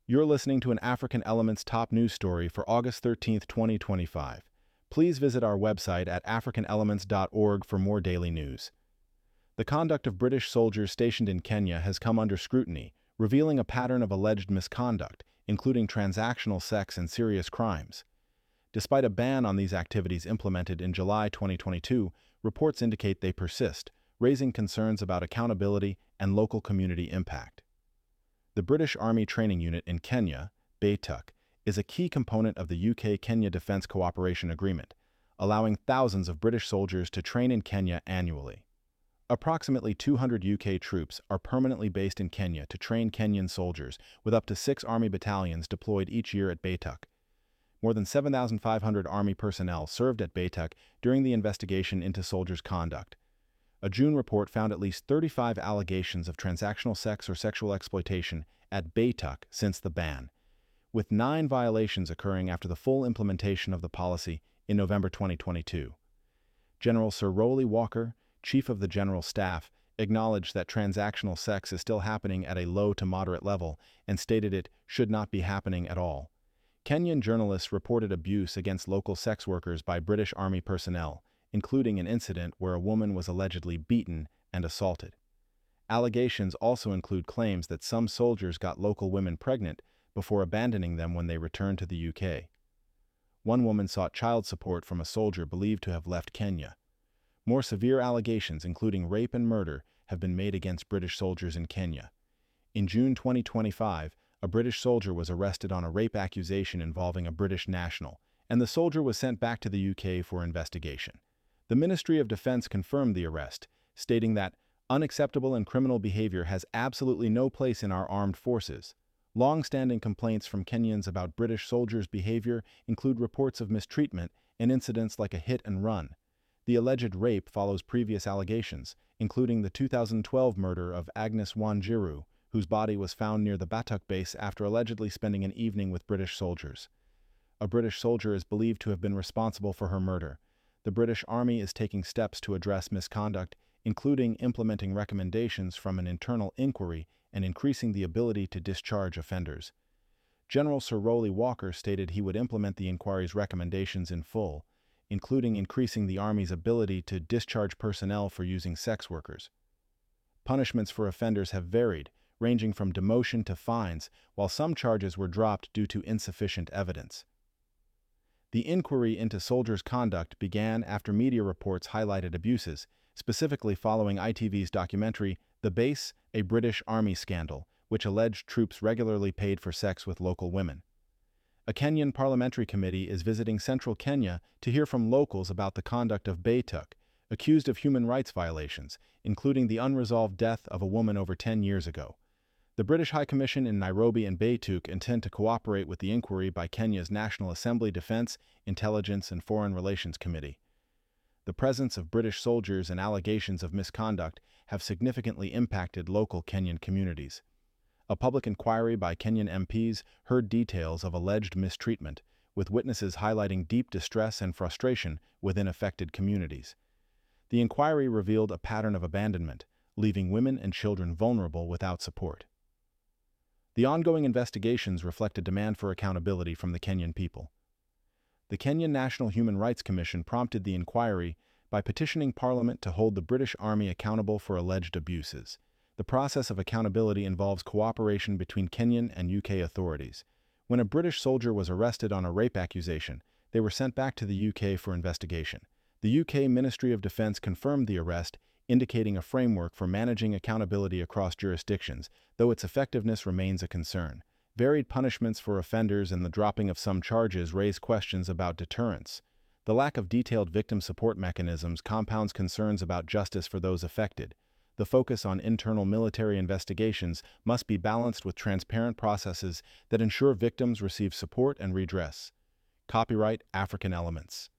You're listening to an African Elements top news story for August 13th, 2025. Please visit our website at africanelements.org for more daily news. The conduct of British soldiers stationed in Kenya has come under scrutiny, revealing a pattern of alleged misconduct, including transactional sex and serious crimes. Despite a ban on these activities implemented in July 2022, reports indicate they persist, raising concerns about accountability and local community impact. The British Army Training Unit in Kenya, BATUK, is a key component of the UK-Kenya Defence Cooperation Agreement, allowing thousands of British soldiers to train in Kenya annually. Approximately 200 UK troops are permanently based in Kenya to train Kenyan soldiers, with up to 6 Army battalions deployed each year at BATUK. More than 7,500 Army personnel served at BATUK during the investigation into soldiers' conduct. A June report found at least 35 allegations of transactional sex or sexual exploitation at BATUK since the ban, with 9 violations occurring after the full implementation of the policy in November 2022. General Sir Rowley Walker, Chief of the General Staff, acknowledged that transactional sex is still happening at a low to moderate level and stated it should not be happening at all. Kenyan journalists reported abuse against local sex workers by British Army personnel, including an incident where a woman was allegedly beaten and assaulted. Allegations also include claims that some soldiers got local women pregnant before abandoning them when they returned to the UK. One woman sought child support from a soldier believed to have left Kenya. More severe allegations, including rape and murder, have been made against British soldiers in Kenya. In June 2025, a British soldier was arrested on a rape accusation involving a British national, and the soldier was sent back to the UK for investigation. The Ministry of Defence confirmed the arrest, stating that unacceptable and criminal behavior has absolutely no place in our armed forces. Long-standing complaints from Kenyans about British soldiers' behavior include reports of mistreatment and incidents like a hit and run. The alleged rape follows previous allegations, including the 2012 murder of Agnes Wanjiru, whose body was found near the BATUK base after allegedly spending an evening with British soldiers. A British soldier is believed to have been responsible for her murder. The British Army is taking steps to address misconduct, including implementing recommendations from an internal inquiry and increasing the ability to discharge offenders. General Sir Rowley Walker stated he would implement the inquiry's recommendations in full, including increasing the Army's ability to discharge personnel for using sex workers. Punishments for offenders have varied, ranging from demotion to fines, while some charges were dropped due to insufficient evidence. The inquiry into soldiers' conduct began after media reports highlighted abuses, specifically following ITV's documentary The Base, a British Army Scandal, which alleged troops regularly paid for sex with local women. A Kenyan parliamentary committee is visiting central Kenya to hear from locals about the conduct of BATUK, accused of human rights violations, including the unresolved death of a woman over 10 years ago. The British High Commission in Nairobi and BATUK intend to cooperate with the inquiry by Kenya's National Assembly Defence, Intelligence and Foreign Relations Committee. The presence of British soldiers and allegations of misconduct have significantly impacted local Kenyan communities. A public inquiry by Kenyan MPs heard details of alleged mistreatment, with witnesses highlighting deep distress and frustration within affected communities. The inquiry revealed a pattern of abandonment, leaving women and children vulnerable without support. The ongoing investigations reflect a demand for accountability from the Kenyan people. The Kenyan National Human Rights Commission prompted the inquiry by petitioning Parliament to hold the British Army accountable for alleged abuses. The process of accountability involves cooperation between Kenyan and UK authorities. When a British soldier was arrested on a rape accusation, they were sent back to the UK for investigation. The UK Ministry of Defence confirmed the arrest, indicating a framework for managing accountability across jurisdictions, though its effectiveness remains a concern. Varied punishments for offenders and the dropping of some charges raise questions about deterrence. The lack of detailed victim support mechanisms compounds concerns about justice for those affected. The focus on internal military investigations must be balanced with transparent processes that ensure victims receive support and redress. Copyright African Elements.